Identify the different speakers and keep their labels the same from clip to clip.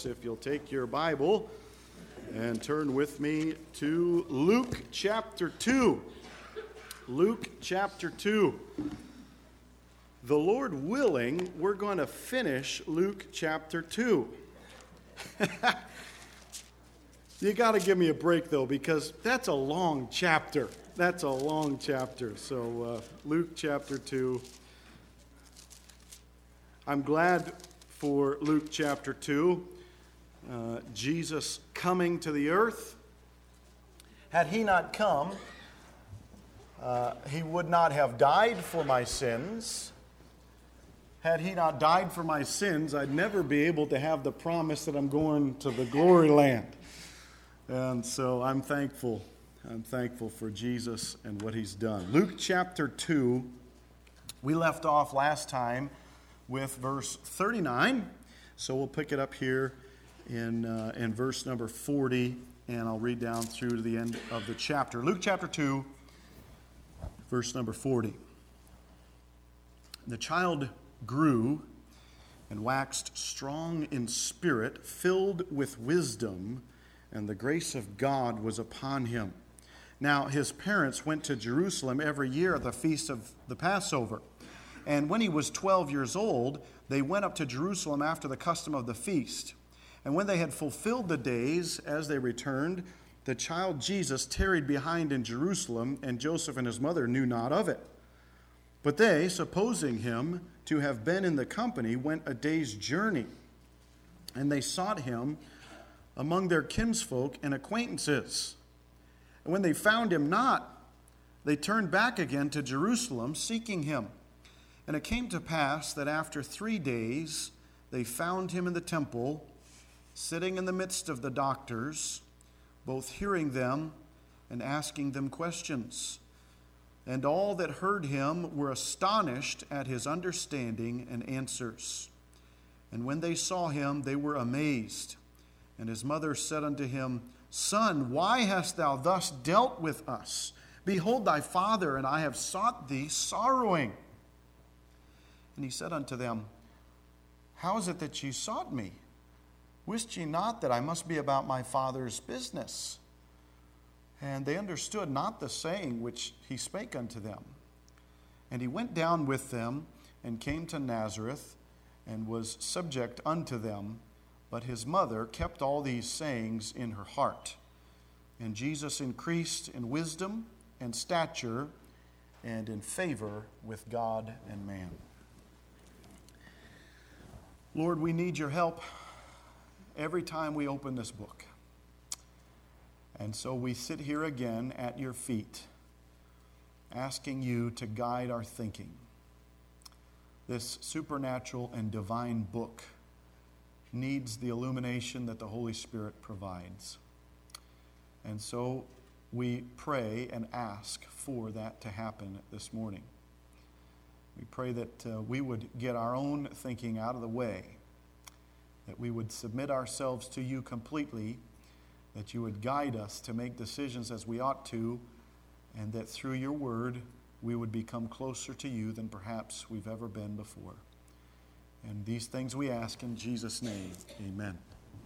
Speaker 1: if you'll take your Bible and turn with me to Luke chapter 2. Luke chapter 2. The Lord willing, we're going to finish Luke chapter 2. You got to give me a break, though, because that's a long chapter. That's a long chapter. So Luke chapter 2. I'm glad for Luke chapter 2, Jesus coming to the earth. Had he not come, he would not have died for my sins. Had he not died for my sins, I'd never be able to have the promise that I'm going to the glory land. And so I'm thankful. I'm thankful for Jesus and what he's done. Luke chapter 2, we left off last time with verse 39. So we'll pick it up here in verse number 40, and I'll read down through to the end of the chapter. Luke chapter 2, verse number 40. The child grew and waxed strong in spirit, filled with wisdom, and the grace of God was upon him. Now his parents went to Jerusalem every year at the feast of the Passover. And when he was 12 years old, they went up to Jerusalem after the custom of the feast. And when they had fulfilled the days, as they returned, the child Jesus tarried behind in Jerusalem, and Joseph and his mother knew not of it. But they, supposing him to have been in the company, went a day's journey. And they sought him among their kinsfolk and acquaintances. And when they found him not, they turned back again to Jerusalem, seeking him. And it came to pass that after 3 days they found him in the temple, sitting in the midst of the doctors, both hearing them and asking them questions. And all that heard him were astonished at his understanding and answers. And when they saw him, they were amazed. And his mother said unto him, Son, why hast thou thus dealt with us? Behold, thy father and I have sought thee sorrowing. And he said unto them, How is it that ye sought me? Wist ye not that I must be about my father's business? And they understood not the saying which he spake unto them. And he went down with them, and came to Nazareth, and was subject unto them. But his mother kept all these sayings in her heart. And Jesus increased in wisdom and stature, and in favor with God and man. Lord, we need your help every time we open this book. And so we sit here again at your feet, asking you to guide our thinking. This supernatural and divine book needs the illumination that the Holy Spirit provides. And so we pray and ask for that to happen this morning. We pray that we would get our own thinking out of the way, that we would submit ourselves to you completely, that you would guide us to make decisions as we ought to, and that through your word we would become closer to you than perhaps we've ever been before. And these things we ask in Jesus' name. Amen.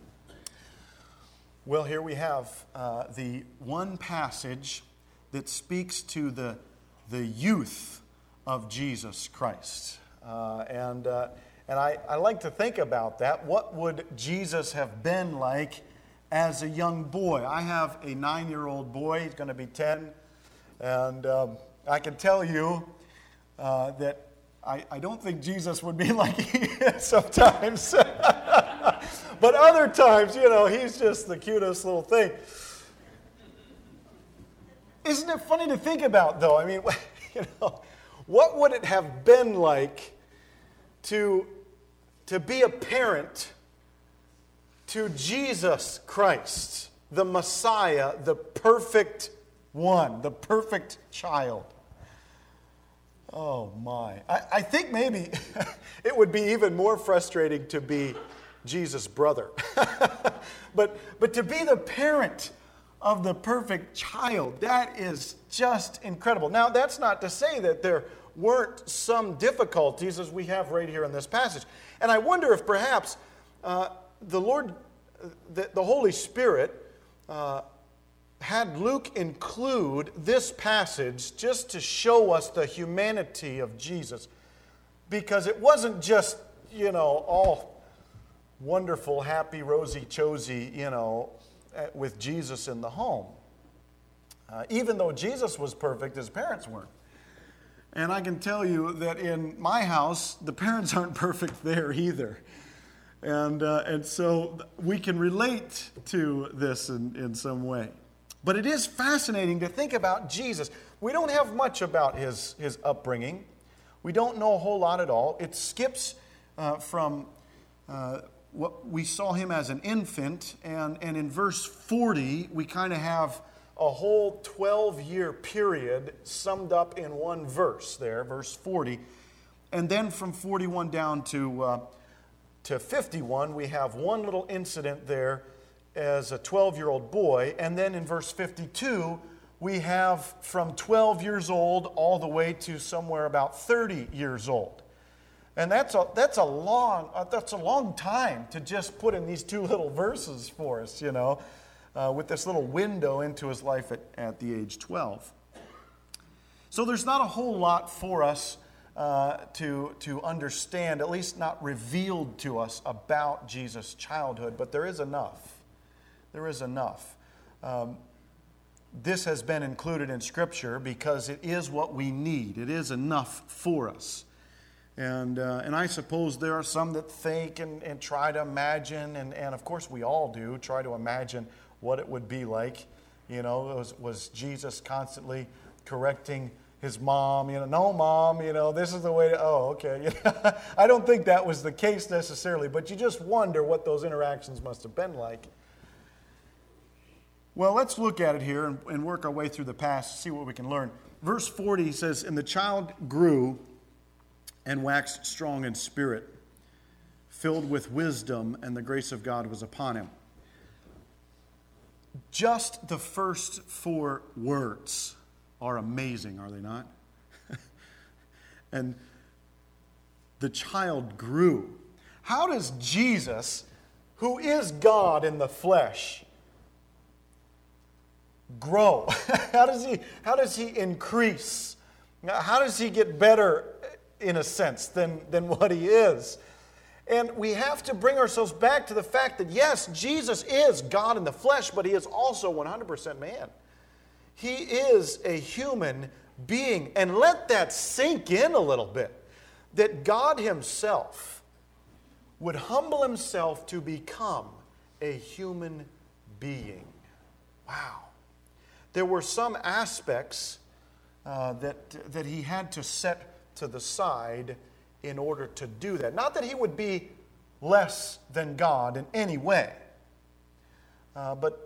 Speaker 1: Well, here we have the one passage that speaks to the youth of Jesus Christ. And I like to think about that. What would Jesus have been like as a young boy? I have a 9-year-old boy. He's going to be 10. And I can tell you that I don't think Jesus would be like he is sometimes. But other times, he's just the cutest little thing. Isn't it funny to think about, though? I mean, what would it have been like to be a parent to Jesus Christ, the Messiah, the perfect one, the perfect child? Oh my. I think maybe it would be even more frustrating to be Jesus' brother. But to be the parent of the perfect child, that is just incredible. Now, that's not to say that there weren't some difficulties as we have right here in this passage. And I wonder if perhaps the Lord the Holy Spirit had Luke include this passage just to show us the humanity of Jesus. Because it wasn't just, all wonderful, happy, rosy-chosy, with Jesus in the home. Even though Jesus was perfect, his parents weren't. And I can tell you that in my house, the parents aren't perfect there either. And so we can relate to this in some way. But it is fascinating to think about Jesus. We don't have much about his upbringing. We don't know a whole lot at all. It skips from what we saw him as an infant, and in verse 40, we kind of have a whole 12-year period summed up in one verse there, verse 40. And then from 41 down to 51, we have one little incident there as a 12-year-old boy. And then in verse 52, we have from 12 years old all the way to somewhere about 30 years old. And that's a long time to just put in these two little verses for us, with this little window into his life at the age 12. So there's not a whole lot for us to understand, at least not revealed to us about Jesus' childhood, but there is enough. There is enough. This has been included in Scripture because it is what we need. It is enough for us. And I suppose there are some that think and try to imagine, and of course we all do, try to imagine what it would be like. Was Jesus constantly correcting his mom? No, Mom, this is the way to, okay. I don't think that was the case necessarily, but you just wonder what those interactions must have been like. Well, let's look at it here and work our way through the past, see what we can learn. Verse 40 says, "And the child grew and waxed strong in spirit, filled with wisdom, and the grace of God was upon him." Just the first 4 words are amazing, are they not? And the child grew. How does Jesus, who is God in the flesh, grow? How does he increase? How does he get better, in a sense, than what he is? And we have to bring ourselves back to the fact that, yes, Jesus is God in the flesh, but he is also 100% man. He is a human being. And let that sink in a little bit, that God himself would humble himself to become a human being. Wow. There were some aspects that he had to set to the side in order to do that. Not that he would be less than God in any way. But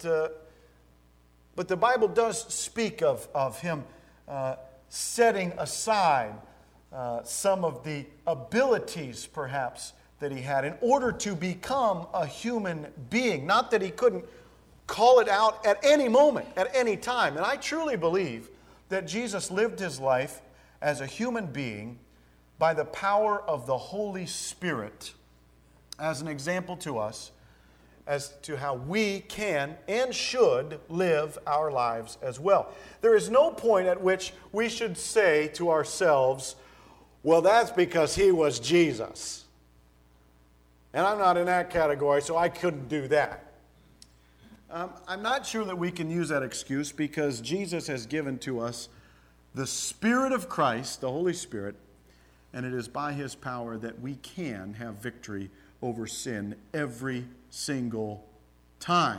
Speaker 1: the Bible does speak of him setting aside some of the abilities, perhaps, that he had in order to become a human being. Not that he couldn't call it out at any moment, at any time. And I truly believe that Jesus lived his life as a human being by the power of the Holy Spirit as an example to us as to how we can and should live our lives as well. There is no point at which we should say to ourselves, well, that's because he was Jesus. And I'm not in that category, so I couldn't do that. I'm not sure that we can use that excuse because Jesus has given to us the Spirit of Christ, the Holy Spirit, and it is by his power that we can have victory over sin every single time.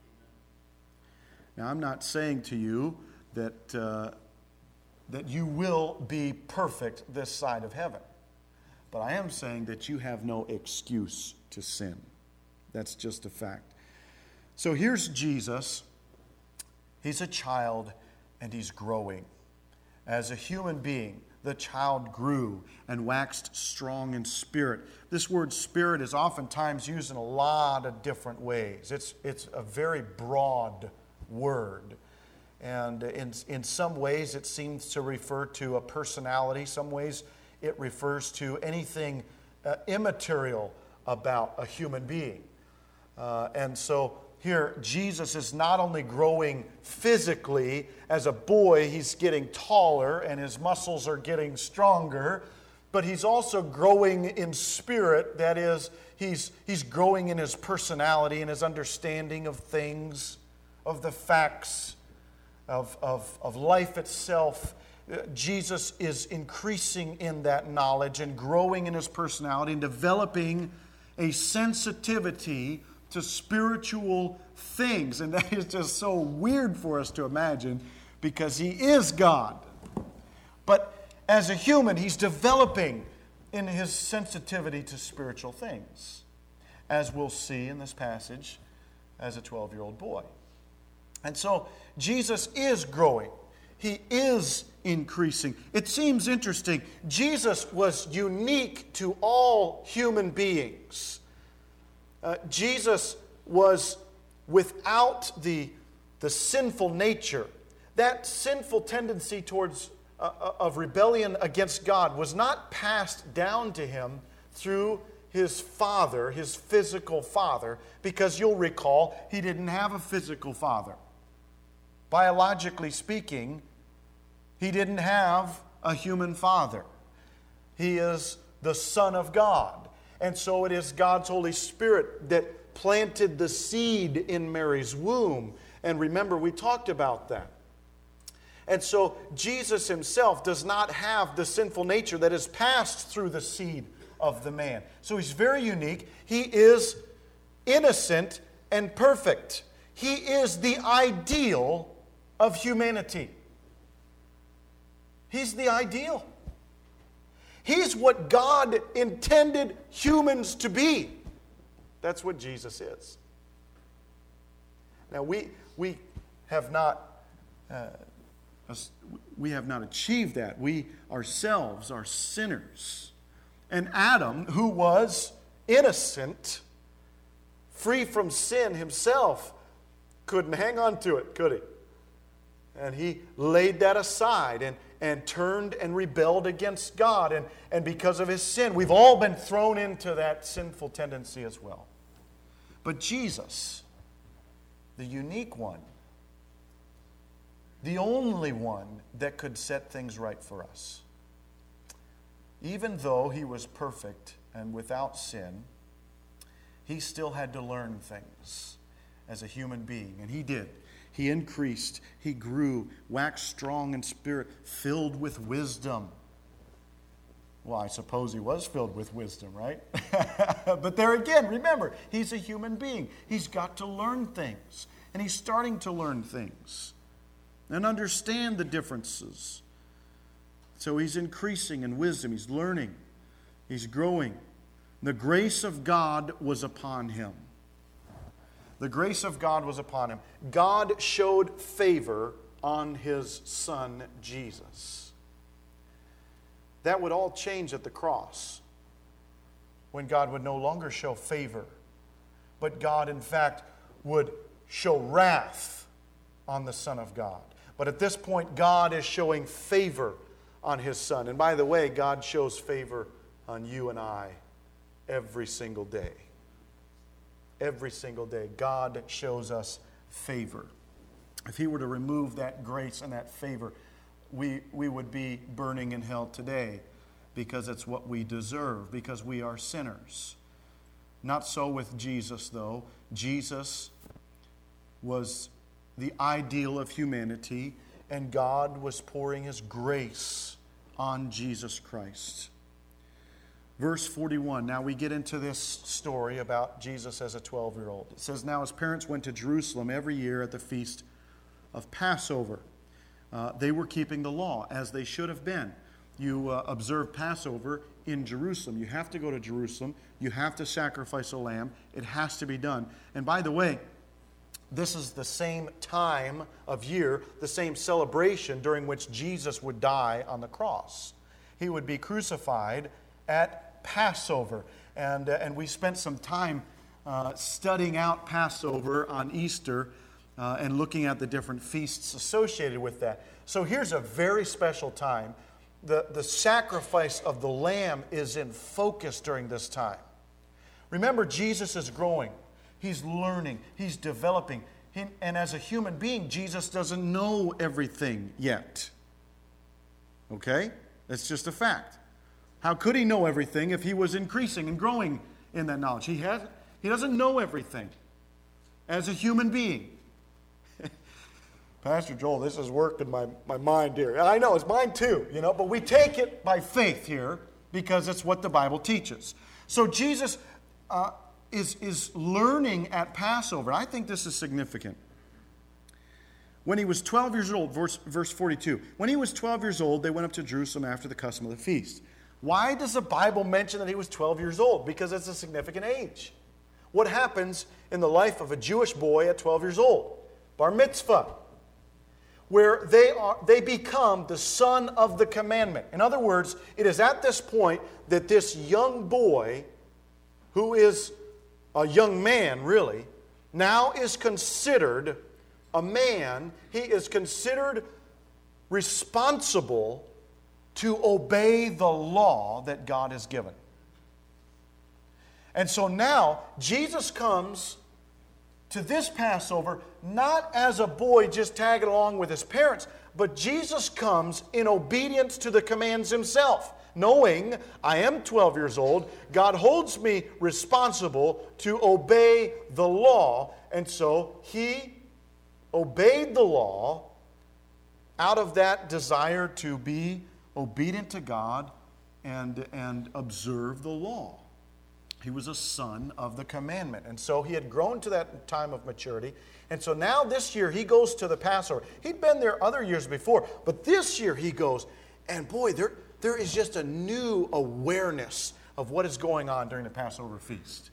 Speaker 1: Now, I'm not saying to you that you will be perfect this side of heaven, but I am saying that you have no excuse to sin. That's just a fact. So here's Jesus. He's a child and he's growing. As a human being, the child grew and waxed strong in spirit. This word spirit is oftentimes used in a lot of different ways. It's a very broad word. And in some ways it seems to refer to a personality. Some ways it refers to anything immaterial about a human being. And so here, Jesus is not only growing physically. As a boy, he's getting taller and his muscles are getting stronger, but he's also growing in spirit. That is, he's growing in his personality and his understanding of things, of the facts, of life itself. Jesus is increasing in that knowledge and growing in his personality and developing a sensitivity to spiritual things. And that is just so weird for us to imagine, because he is God. But as a human, he's developing in his sensitivity to spiritual things, as we'll see in this passage as a 12-year-old boy. And so Jesus is growing. He is increasing. It seems interesting. Jesus was unique to all human beings. Jesus was without the sinful nature. That sinful tendency towards of rebellion against God was not passed down to him through his father, his physical father, because you'll recall he didn't have a physical father. Biologically speaking, he didn't have a human father. He is the Son of God. And so it is God's Holy Spirit that planted the seed in Mary's womb. And remember, we talked about that. And so Jesus himself does not have the sinful nature that is passed through the seed of the man. So he's very unique. He is innocent and perfect. He is the ideal of humanity. He's the ideal. He's what God intended humans to be. That's what Jesus is. Now we have not achieved that. We ourselves are sinners. And Adam, who was innocent, free from sin himself, couldn't hang on to it, could he? And he laid that aside and turned and rebelled against God. And because of his sin, we've all been thrown into that sinful tendency as well. But Jesus, the unique one, the only one that could set things right for us, even though he was perfect and without sin, he still had to learn things as a human being. And he did. He increased, he grew, waxed strong in spirit, filled with wisdom. Well, I suppose he was filled with wisdom, right? But there again, remember, he's a human being. He's got to learn things. And he's starting to learn things and understand the differences. So he's increasing in wisdom. He's learning. He's growing. The grace of God was upon him. The grace of God was upon him. God showed favor on his son, Jesus. That would all change at the cross, when God would no longer show favor, but God, in fact, would show wrath on the Son of God. But at this point, God is showing favor on his Son. And by the way, God shows favor on you and I every single day. Every single day, God shows us favor. If he were to remove that grace and that favor, we would be burning in hell today, because it's what we deserve, because we are sinners. Not so with Jesus, though. Jesus was the ideal of humanity, and God was pouring his grace on Jesus Christ. Verse 41, now we get into this story about Jesus as a 12-year-old. It says, now his parents went to Jerusalem every year at the feast of Passover. They were keeping the law, as they should have been. You observe Passover in Jerusalem. You have to go to Jerusalem. You have to sacrifice a lamb. It has to be done. And by the way, this is the same time of year, the same celebration during which Jesus would die on the cross. He would be crucified at Passover. And we spent some time studying out Passover on Easter and looking at the different feasts associated with that. So here's a very special time. The sacrifice of the lamb is in focus during this time. Remember, Jesus is growing. He's learning. He's developing. And as a human being, Jesus doesn't know everything yet. Okay? That's just a fact. How could he know everything if he was increasing and growing in that knowledge? He doesn't know everything as a human being. Pastor Joel, this has worked in my mind here. I know, it's mine too, but we take it by faith here because it's what the Bible teaches. So Jesus is learning at Passover. I think this is significant. When he was 12 years old, verse 42, when he was 12 years old, they went up to Jerusalem after the custom of the feast. Why does the Bible mention that he was 12 years old? Because it's a significant age. What happens in the life of a Jewish boy at 12 years old? Bar mitzvah, where they become the son of the commandment. In other words, it is at this point that this young boy, who is a young man really, now is considered a man. He is considered responsible to obey the law that God has given. And so now Jesus comes to this Passover not as a boy just tagging along with his parents, but Jesus comes in obedience to the commands himself, knowing I am 12 years old. God holds me responsible to obey the law, and so he obeyed the law out of that desire to be obedient to God and observe the law. He was a son of the commandment. And so he had grown to that time of maturity. And so now this year he goes to the Passover. He'd been there other years before, but this year he goes, and boy, there is just a new awareness of what is going on during the Passover feast.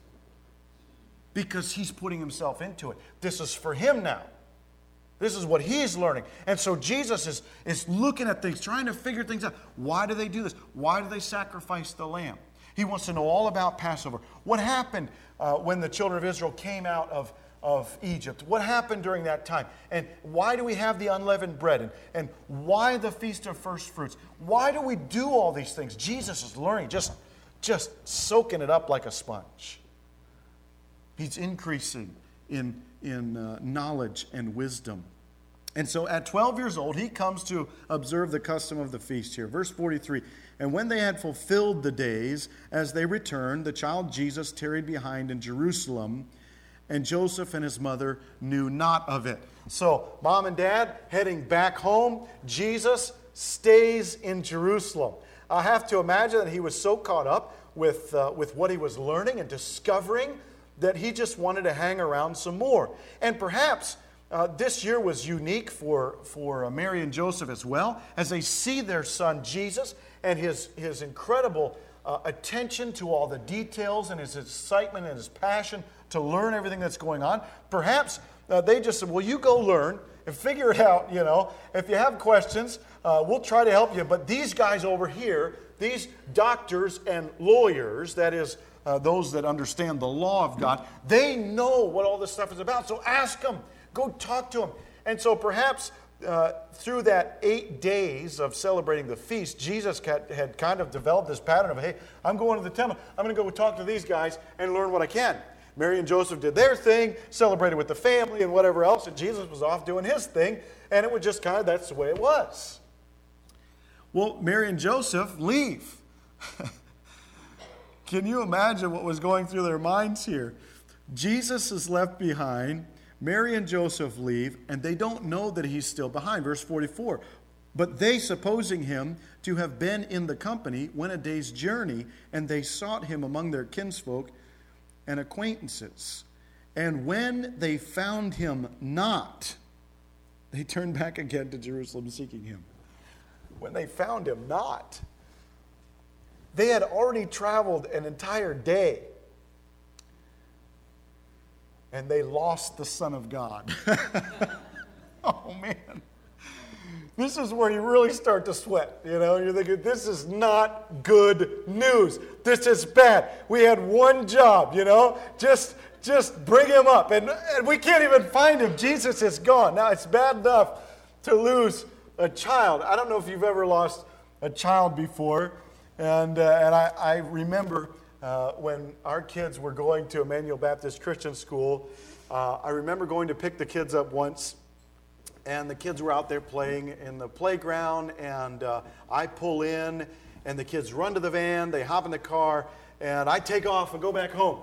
Speaker 1: Because he's putting himself into it. This is for him now. This is what he's learning. And so Jesus is looking at things, trying to figure things out. Why do they do this? Why do they sacrifice the lamb? He wants to know all about Passover. What happened when the children of Israel came out of Egypt? What happened during that time? And why do we have the unleavened bread? And why the Feast of First Fruits? Why do we do all these things? Jesus is learning, just soaking it up like a sponge. He's increasing in knowledge and wisdom. And so at 12 years old, he comes to observe the custom of the feast here. Verse 43, and when they had fulfilled the days, as they returned, the child Jesus tarried behind in Jerusalem, and Joseph and his mother knew not of it. So mom and dad heading back home, Jesus stays in Jerusalem. I have to imagine that he was so caught up with what he was learning and discovering that he just wanted to hang around some more. And perhaps this year was unique for Mary and Joseph as well, as they see their son Jesus and his incredible attention to all the details and his excitement and his passion to learn everything that's going on. Perhaps they just said, well, you go learn and figure it out, If you have questions, we'll try to help you. But these guys over here, these doctors and lawyers, that is, those that understand the law of God, they know what all this stuff is about. So ask them. Go talk to them. And so perhaps through that 8 days of celebrating the feast, Jesus had kind of developed this pattern of, hey, I'm going to the temple. I'm going to go talk to these guys and learn what I can. Mary and Joseph did their thing, celebrated with the family and whatever else, and Jesus was off doing his thing, and it was just kind of, that's the way it was. Well, Mary and Joseph leave. Can you imagine what was going through their minds here? Jesus is left behind. Mary and Joseph leave, and they don't know that he's still behind. Verse 44, but they, supposing him to have been in the company, went a day's journey, and they sought him among their kinsfolk and acquaintances. And when they found him not, they turned back again to Jerusalem seeking him. When they found him not, they had already traveled an entire day. And they lost the Son of God. Oh, man. This is where you really start to sweat. You're thinking, this is not good news. This is bad. We had one job, just bring him up. And we can't even find him. Jesus is gone. Now, it's bad enough to lose a child. I don't know if you've ever lost a child before. And I remember when our kids were going to Emmanuel Baptist Christian School. I remember going to pick the kids up once, and the kids were out there playing in the playground, and I pull in, and the kids run to the van, they hop in the car, and I take off and go back home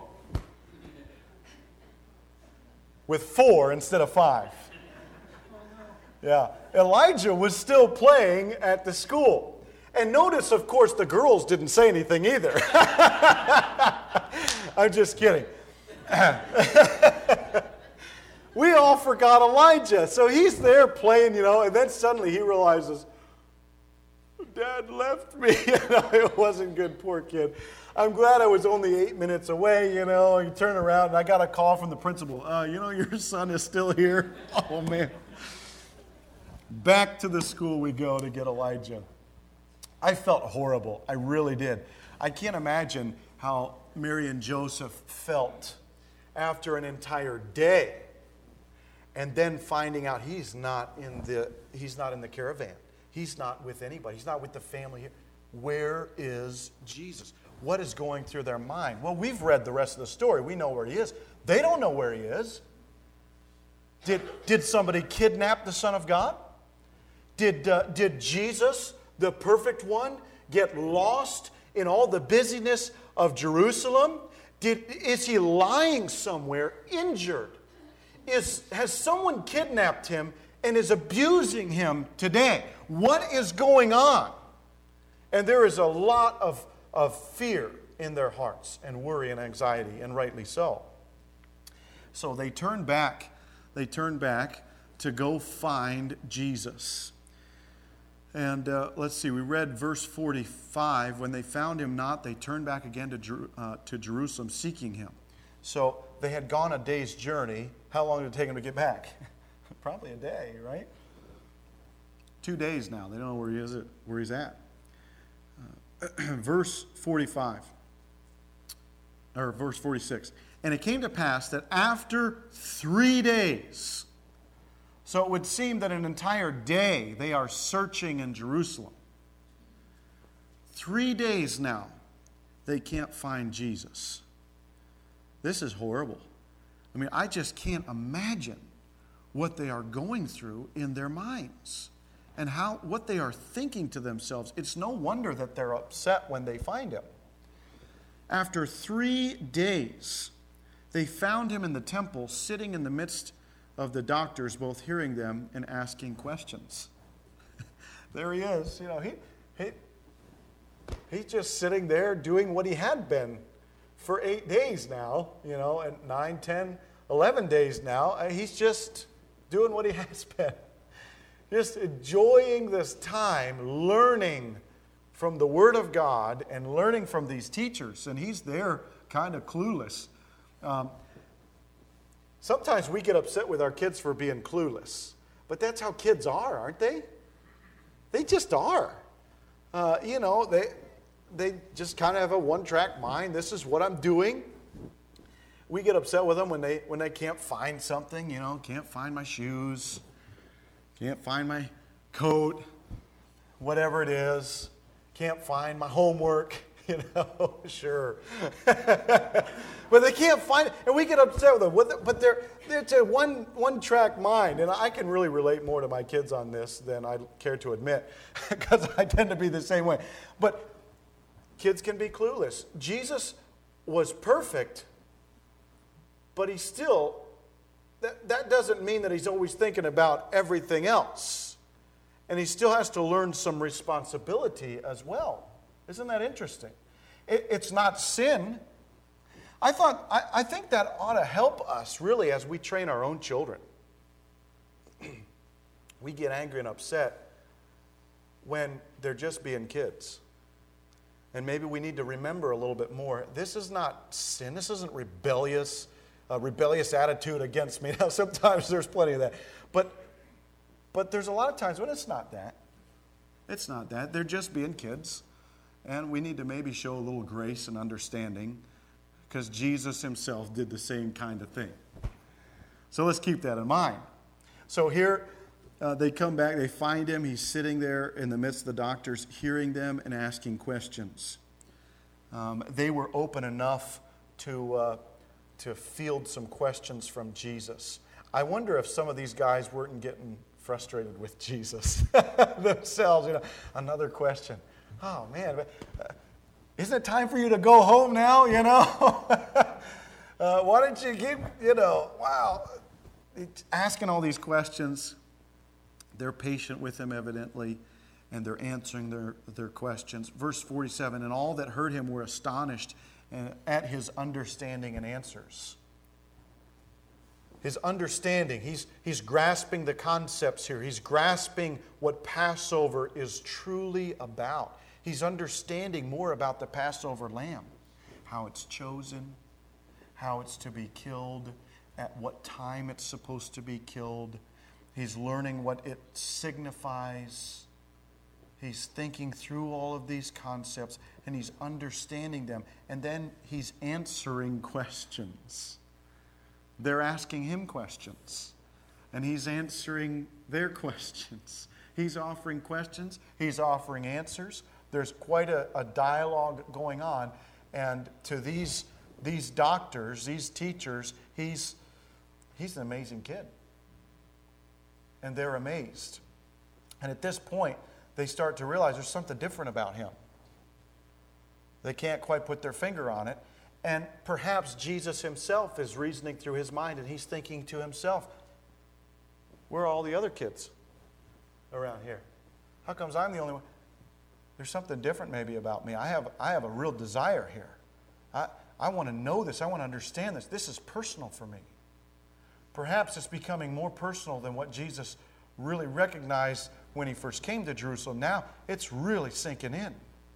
Speaker 1: with 4 instead of 5. Yeah, Elijah was still playing at the school. And notice, of course, the girls didn't say anything either. I'm just kidding. We all forgot Elijah. So he's there playing, and then suddenly he realizes, Dad left me. It wasn't good, poor kid. I'm glad I was only 8 minutes away, and you turn around, and I got a call from the principal. Your son is still here. Oh, man. Back to the school we go to get Elijah. I felt horrible. I really did. I can't imagine how Mary and Joseph felt after an entire day and then finding out he's not in the caravan. He's not with anybody. He's not with the family here. Where is Jesus? What is going through their mind? Well, we've read the rest of the story. We know where he is. They don't know where he is. Did somebody kidnap the Son of God? Did Jesus, the perfect one, get lost in all the busyness of Jerusalem? Is he lying somewhere, injured? Has someone kidnapped him and is abusing him today? What is going on? And there is a lot of fear in their hearts and worry and anxiety, and rightly so. So they turn back to go find Jesus. And let's see, we read verse 45. When they found him not, they turned back again to Jerusalem seeking him. So they had gone a day's journey. How long did it take them to get back? Probably a day, right? 2 days now. They don't know where he's at. Verse 45, or verse 46. And it came to pass that after 3 days, so it would seem that an entire day they are searching in Jerusalem. 3 days now, they can't find Jesus. This is horrible. I mean, I just can't imagine what they are going through in their minds and what they are thinking to themselves. It's no wonder that they're upset when they find him. After 3 days, they found him in the temple, sitting in the midst of the doctors, both hearing them and asking questions. There he is. He's just sitting there doing what he had been for 8 days now, and 9, 10, 11 days now. He's just doing what he has been. Just enjoying this time, learning from the Word of God and learning from these teachers. And he's there kind of clueless. Sometimes we get upset with our kids for being clueless. But that's how kids are, aren't they? They just are. They just kind of have a one-track mind. This is what I'm doing. We get upset with them when they can't find something, can't find my shoes, can't find my coat, whatever it is, can't find my homework, sure. But they can't find it, and we get upset with them. But they're to one-track mind, and I can really relate more to my kids on this than I care to admit, because I tend to be the same way. But kids can be clueless. Jesus was perfect, but he still, that doesn't mean that he's always thinking about everything else. And he still has to learn some responsibility as well. Isn't that interesting? It's not sin. I think that ought to help us, really, as we train our own children. We get angry and upset when they're just being kids. And maybe we need to remember a little bit more. This is not sin. This isn't rebellious attitude against me. Now, sometimes there's plenty of that. But there's a lot of times when it's not that. It's not that. They're just being kids. And we need to maybe show a little grace and understanding, because Jesus himself did the same kind of thing. So let's keep that in mind. So here they come back, they find him. He's sitting there in the midst of the doctors, hearing them and asking questions. they were open enough to field some questions from Jesus. I wonder if some of these guys weren't getting frustrated with Jesus themselves. Another question. Oh, man, isn't it time for you to go home now, why don't you keep, wow. Asking all these questions. They're patient with him, evidently, and they're answering their questions. Verse 47, and all that heard him were astonished at his understanding and answers. His understanding, he's grasping the concepts here. He's grasping what Passover is truly about. He's understanding more about the Passover lamb, how it's chosen, how it's to be killed, at what time it's supposed to be killed. He's learning what it signifies. He's thinking through all of these concepts, and he's understanding them. And then he's answering questions. They're asking him questions, and he's answering their questions. He's offering questions. He's offering answers. There's quite a dialogue going on. And to these doctors, these teachers, he's an amazing kid. And they're amazed. And at this point, they start to realize there's something different about him. They can't quite put their finger on it. And perhaps Jesus himself is reasoning through his mind, and he's thinking to himself, where are all the other kids around here? How comes I'm the only one? There's something different maybe about me. I have a real desire here. I want to know this. I want to understand this. This is personal for me. Perhaps it's becoming more personal than what Jesus really recognized when he first came to Jerusalem. Now it's really sinking in.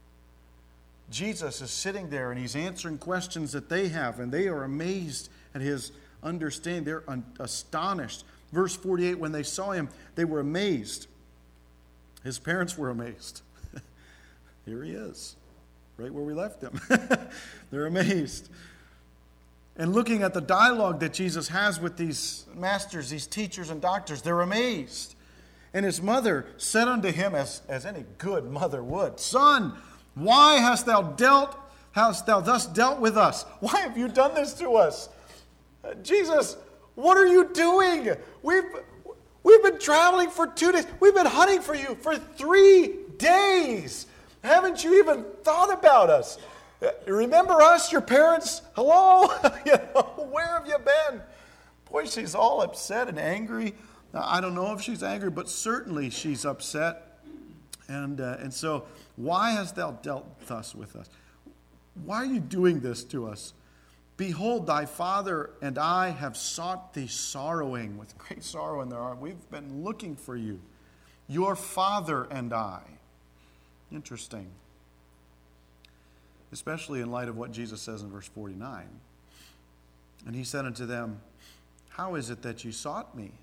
Speaker 1: Jesus is sitting there and he's answering questions that they have, and they are amazed at his understanding. They're astonished. Verse 48, when they saw him, they were amazed. His parents were amazed. Here he is, right where we left him. They're amazed. And looking at the dialogue that Jesus has with these masters, these teachers and doctors, they're amazed. And his mother said unto him, as any good mother would, Son, why hast thou thus dealt with us? Why have you done this to us? Jesus, what are you doing? We've been traveling for 2 days. We've been hunting for you for 3 days. Haven't you even thought about us? Remember us, your parents? Hello? Where have you been? Boy, she's all upset and angry. I don't know if she's angry, but certainly she's upset. And so, why hast thou dealt thus with us? Why are you doing this to us? Behold, thy father and I have sought thee sorrowing, with great sorrow in their heart. We've been looking for you. Your father and I. Interesting. Especially in light of what Jesus says in verse 49. And he said unto them, How is it that you sought me?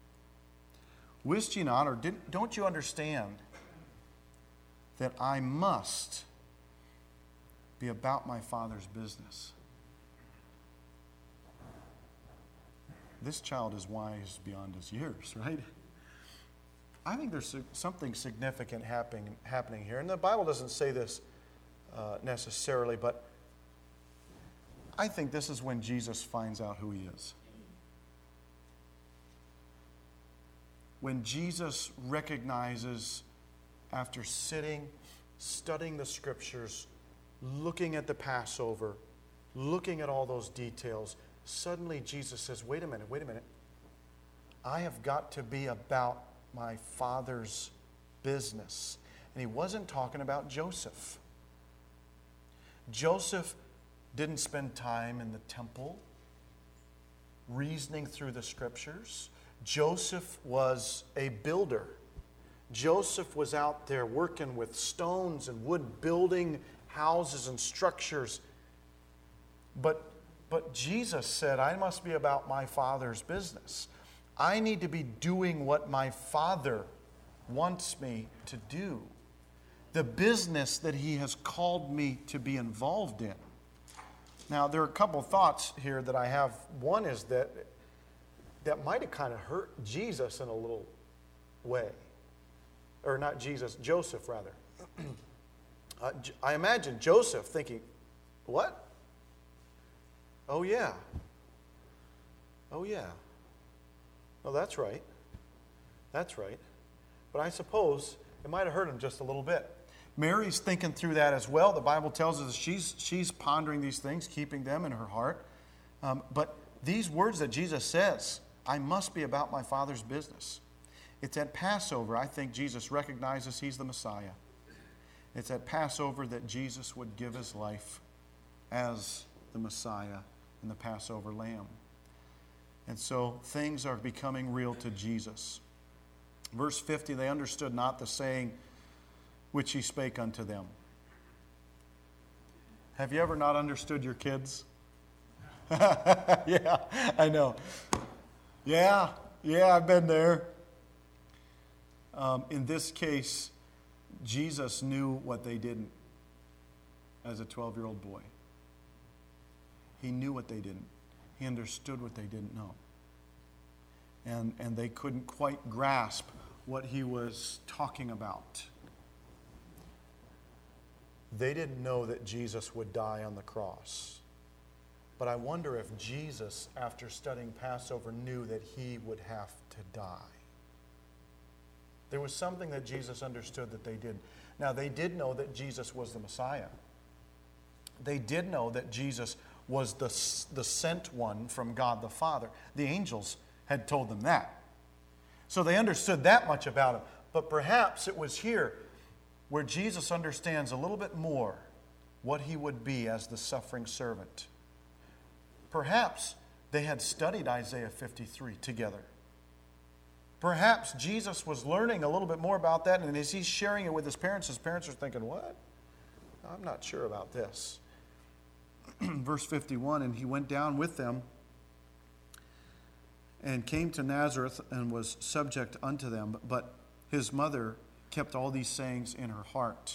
Speaker 1: Wist ye not, or don't you understand that I must be about my Father's business? This child is wise beyond his years, right? I think there's something significant happening here. And the Bible doesn't say this necessarily, but I think this is when Jesus finds out who he is. When Jesus recognizes, after sitting, studying the Scriptures, looking at the Passover, looking at all those details, suddenly Jesus says, wait a minute. I have got to be about my Father's business. And he wasn't talking about Joseph. Joseph didn't spend time in the temple reasoning through the Scriptures. Joseph was a builder. Joseph was out there working with stones and wood, building houses and structures. But Jesus said, I must be about my Father's business. I need to be doing what my Father wants me to do. The business that he has called me to be involved in. Now, there are a couple thoughts here that I have. One is that might have kind of hurt Jesus in a little way. Or not Jesus, Joseph rather. I imagine Joseph thinking, What? Oh, yeah. Oh, yeah. Oh, that's right. That's right. But I suppose it might have hurt him just a little bit. Mary's thinking through that as well. The Bible tells us she's pondering these things, keeping them in her heart. But these words that Jesus says, I must be about my Father's business. It's at Passover, I think Jesus recognizes he's the Messiah. It's at Passover that Jesus would give his life as the Messiah and the Passover lamb. And so things are becoming real to Jesus. Verse 50, they understood not the saying which he spake unto them. Have you ever not understood your kids? Yeah, I know. Yeah, I've been there. In this case, Jesus knew what they didn't as a 12-year-old boy. He knew what they didn't. He understood what they didn't know. And they couldn't quite grasp what he was talking about. They didn't know that Jesus would die on the cross. But I wonder if Jesus, after studying Passover, knew that he would have to die. There was something that Jesus understood that they didn't. Now, they did know that Jesus was the Messiah. They did know that Jesus was the sent one from God the Father. The angels had told them that. So they understood that much about him. But perhaps it was here where Jesus understands a little bit more what he would be as the suffering servant. Perhaps they had studied Isaiah 53 together. Perhaps Jesus was learning a little bit more about that, and as he's sharing it with his parents are thinking, what? I'm not sure about this. Verse 51, and he went down with them and came to Nazareth and was subject unto them, but his mother kept all these sayings in her heart.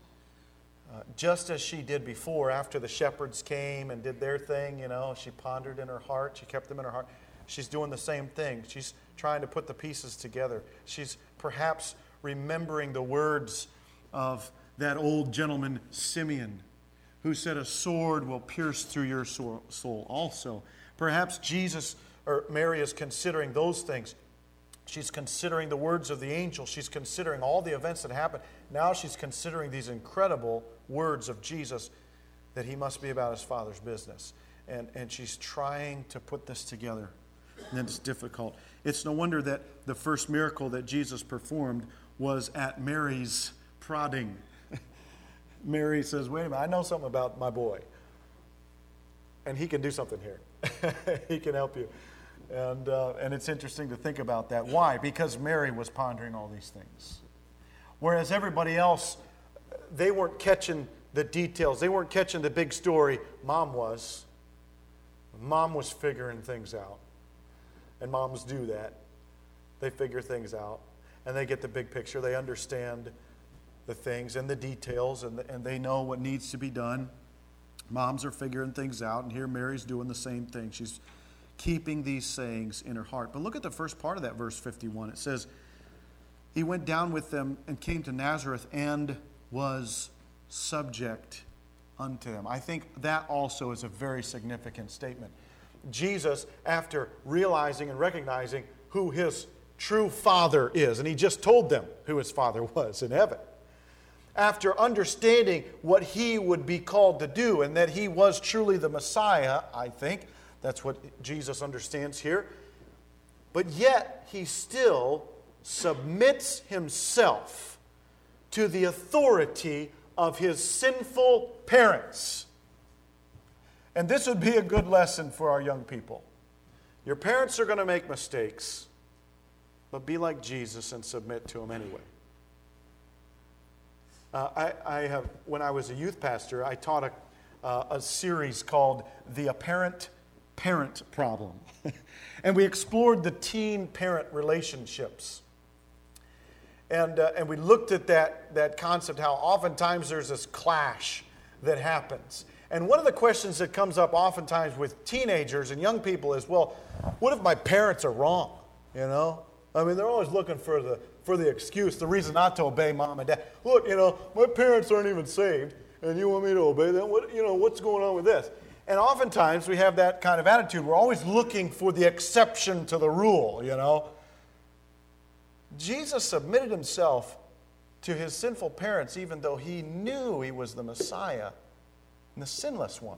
Speaker 1: Just as she did before, after the shepherds came and did their thing, she pondered in her heart, she kept them in her heart. She's doing the same thing. She's trying to put the pieces together. She's perhaps remembering the words of that old gentleman, Simeon, who said, a sword will pierce through your soul also. Perhaps Mary is considering those things. She's considering the words of the angel. She's considering all the events that happened. Now she's considering these incredible words of Jesus that he must be about his Father's business. And she's trying to put this together. And it's difficult. It's no wonder that the first miracle that Jesus performed was at Mary's prodding. Mary says, wait a minute, I know something about my boy. And he can do something here. He can help you. And it's interesting to think about that. Why? Because Mary was pondering all these things. Whereas everybody else, they weren't catching the details. They weren't catching the big story. Mom was. Mom was figuring things out. And moms do that. They figure things out. And they get the big picture. They understand the things and the details. And they know what needs to be done. Moms are figuring things out. And here Mary's doing the same thing. She's keeping these sayings in her heart. But look at the first part of that verse 51. It says, he went down with them and came to Nazareth and was subject unto them. I think that also is a very significant statement. Jesus, after realizing and recognizing who his true Father is, and he just told them who his Father was in heaven, after understanding what he would be called to do and that he was truly the Messiah, I think, that's what Jesus understands here. But yet, he still submits himself to the authority of his sinful parents. And this would be a good lesson for our young people. Your parents are going to make mistakes, but be like Jesus and submit to him anyway. When I was a youth pastor, I taught a series called The Apparent Parent Problem. And we explored the teen-parent relationships. And we looked at that concept, how oftentimes there's this clash that happens. And one of the questions that comes up oftentimes with teenagers and young people is, well, what if my parents are wrong? I mean, they're always looking for the excuse, the reason not to obey mom and dad. Look, my parents aren't even saved.
Speaker 2: and you want me to obey them? What's going on with this? And oftentimes we have that kind of attitude. We're always looking for the exception to the rule, Jesus submitted himself to his sinful parents even though he knew he was the Messiah and the sinless one.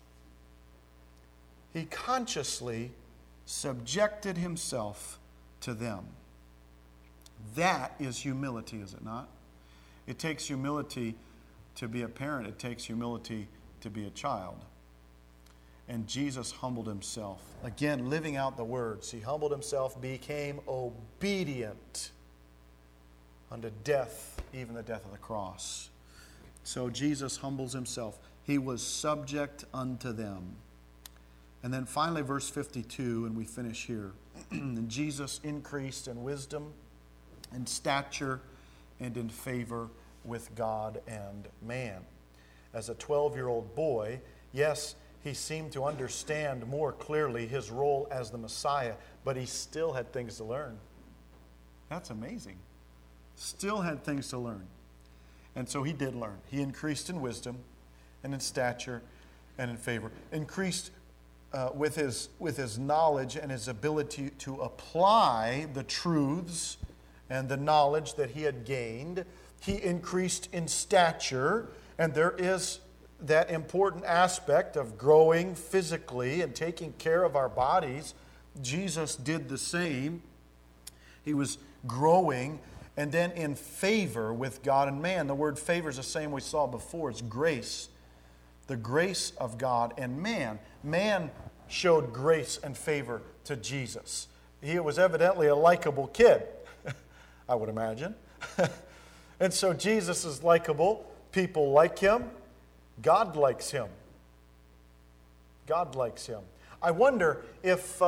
Speaker 2: He consciously subjected himself to them. That is humility, is it not? It takes humility to be a parent. It takes humility to be a child. And Jesus humbled himself. Again, living out the words. He humbled himself, became obedient unto death, even the death of the cross. So Jesus humbles himself. He was subject unto them. And then finally, verse 52, and we finish here. And Jesus increased in wisdom, in stature, and in favor with God and man. As a 12-year-old boy, yes, he seemed to understand more clearly his role as the Messiah, but he still had things to learn. That's amazing. Still had things to learn. And so he did learn. He increased in wisdom and in stature and in favor. Increased with his knowledge and his ability to apply the truths and the knowledge that he had gained. He increased in stature, and there is that important aspect of growing physically and taking care of our bodies. Jesus did the same. He was growing, and then in favor with God and man. The word favor is the same we saw before. It's grace. The grace of God and man. Man showed grace and favor to Jesus. He was evidently a likable kid, I would imagine. And so Jesus is likable. People like him. God likes him. God likes him. I wonder if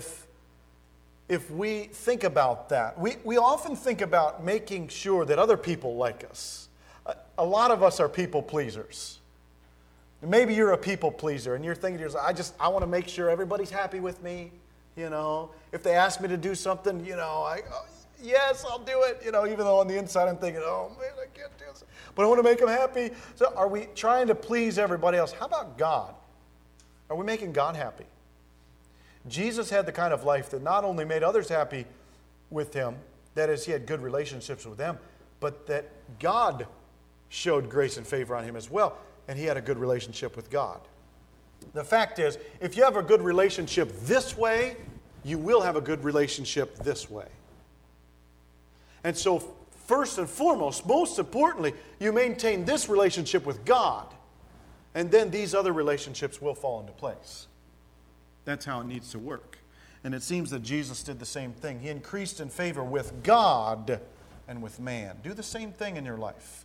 Speaker 2: we think about that. We often think about making sure that other people like us. A lot of us are people pleasers. Maybe you're a people pleaser and you're thinking to yourself, I want to make sure everybody's happy with me. If they ask me to do something, yes, I'll do it. Even though on the inside I'm thinking, oh man, I can't do this. But I want to make them happy. So are we trying to please everybody else? How about God? Are we making God happy? Jesus had the kind of life that not only made others happy with him, that is, he had good relationships with them, but that God showed grace and favor on him as well, and he had a good relationship with God. The fact is, if you have a good relationship this way, you will have a good relationship this way. And so, first and foremost, most importantly, you maintain this relationship with God, and then these other relationships will fall into place. That's how it needs to work. And it seems that Jesus did the same thing. He increased in favor with God and with man. Do the same thing in your life.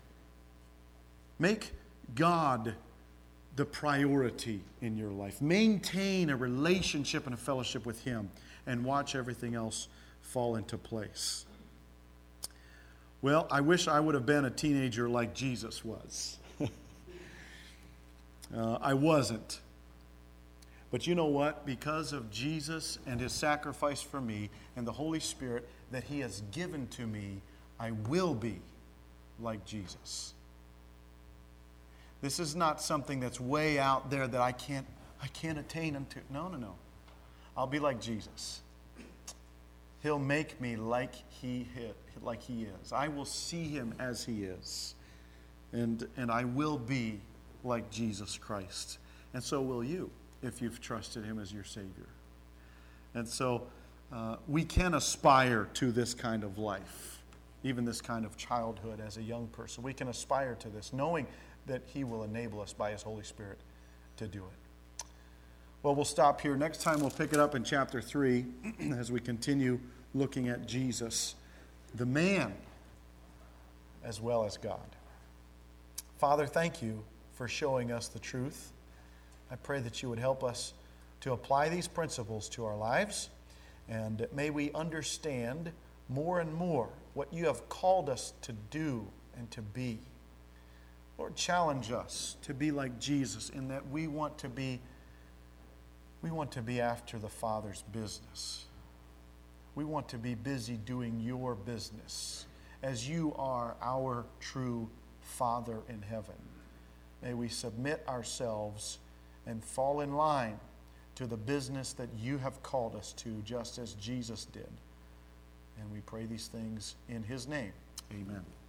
Speaker 2: Make God the priority in your life. Maintain a relationship and a fellowship with him, and watch everything else fall into place. Well, I wish I would have been a teenager like Jesus was. I wasn't. But you know what? Because of Jesus and his sacrifice for me and the Holy Spirit that he has given to me, I will be like Jesus. This is not something that's way out there that I can't attain unto. No. I'll be like Jesus. He'll make me like he is. I will see him as he is. And I will be like Jesus Christ. And so will you, if you've trusted him as your Savior. And so we can aspire to this kind of life, even this kind of childhood as a young person. We can aspire to this, knowing that he will enable us by his Holy Spirit to do it. Well, we'll stop here. Next time we'll pick it up in chapter 3 as we continue looking at Jesus, the man, as well as God. Father, thank you for showing us the truth. I pray that you would help us to apply these principles to our lives, and may we understand more and more what you have called us to do and to be. Lord, challenge us to be like Jesus in that we want to be after the Father's business. We want to be busy doing your business as you are our true Father in heaven. May we submit ourselves and fall in line to the business that you have called us to, just as Jesus did. And we pray these things in his name.
Speaker 1: Amen.